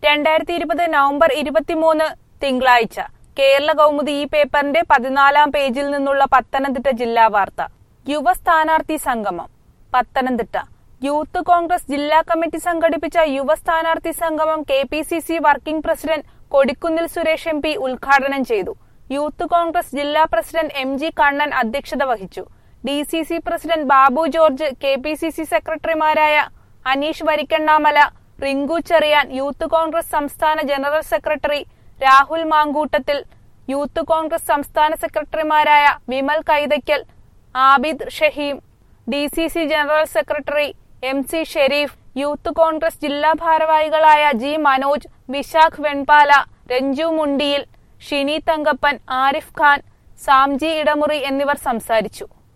2020 November 23 തിങ്കളാഴ്ച കേരള കൗമുദി ഈ പേപ്പറിന്റെ 14-ാം പേജിൽ നിന്നുള്ള പത്തനംതിട്ട ജില്ലാ വാർത്ത. യുവ സ്ഥാനാർത്ഥി സംഗമം. പത്തനംതിട്ട യൂത്ത് കോൺഗ്രസ് ജില്ലാ കമ്മിറ്റി സംഘടിപ്പിച്ച യുവ സ്ഥാനാർത്ഥി സംഗമം KPCC working president Kodikunnil Suresh MP ഉദ്ഘാടനം ചെയ്തു. യൂത്ത് കോൺഗ്രസ് ജില്ലാ പ്രസിഡന്റ് MG കണ്ണൻ അധ്യക്ഷത വഹിച്ചു. DCC president Babu George, KPCC സെക്രട്ടറിമാരായ അനീഷ് വരിക്കണ്ണാമല, റിങ്കു ചെറിയാൻ, യൂത്ത് കോൺഗ്രസ് സംസ്ഥാന general secretary Rahul Mamkootathil, youth Congress സംസ്ഥാന സെക്രട്ടറിമാരായ Vimal Kaithakkal, Abid Shaheem, DCC general secretary MC Shareef, youth Congress ജില്ലാ ഭാരവാഹികളായ G മനോജ്, വിശാഖ് വെൺപാല, രഞ്ജു മുണ്ടിയിൽ, ഷിനി തങ്കപ്പൻ, ആരിഫ് ഖാൻ, സാംജി ഇടമുറി എന്നിവർ സംസാരിച്ചു.